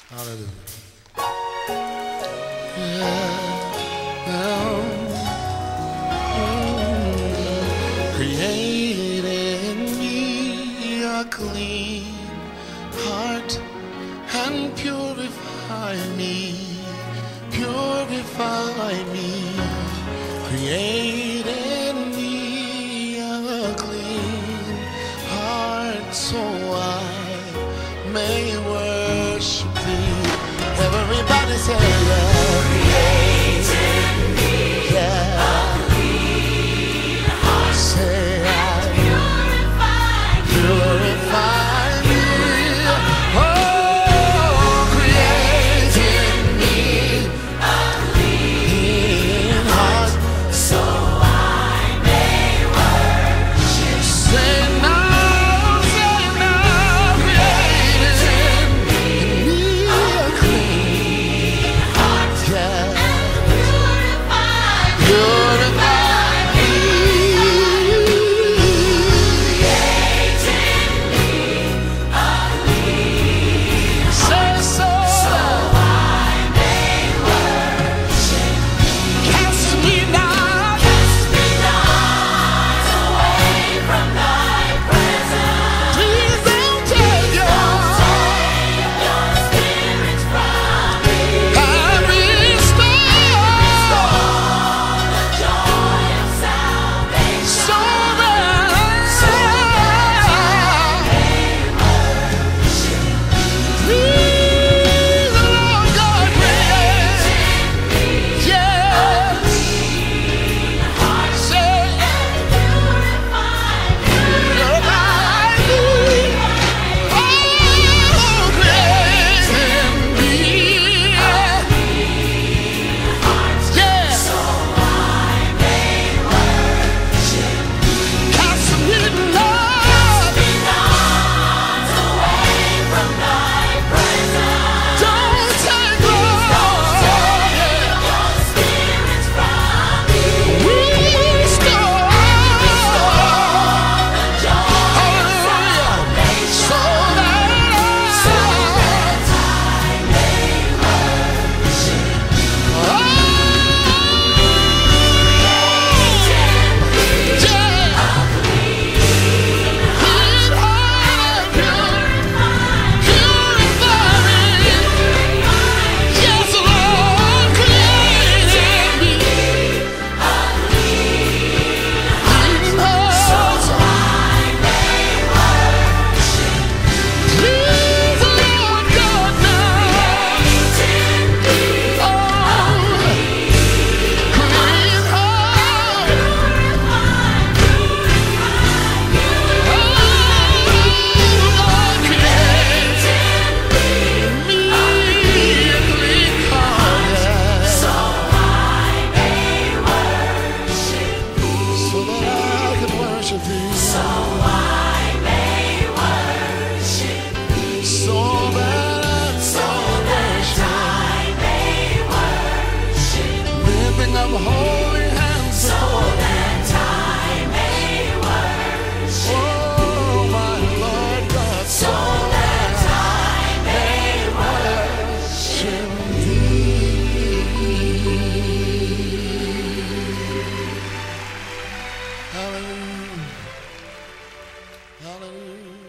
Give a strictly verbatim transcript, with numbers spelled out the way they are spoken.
Hallelujah. Yeah. Mm. Create in me a clean heart and purify me, purify me. Create in me a clean heart so I may worship thee. Everybody say yeah. Create in me Yeah. a clean heart, Say I purify me. purify me. Oh, create in me A clean a heart. so I may worship. Say now, say now, create in me a clean Heart yeah. purify me. Purify me. Create in me a clean Say so. so I may worship. Cast me not. Cast me not away from thy presence. Please don't take your Take your spirit from me. and restore The joy of salvation. so that So that I may worship. please, Lord God, create yes. Heart Say purify me. purify me. Oh, create in me. Yeah. So I may worship. Cast me not. Be not away from thy presence. Don't take Lord. Your spirit from me. Restore. The joy of Hallelujah. So salvation. So that that I may worship. So I may worship. So that So that I may worship. lifting up holy hands So before that I may worship. oh my Lord God, So that I may worship thee. Hallelujah. Hallelujah.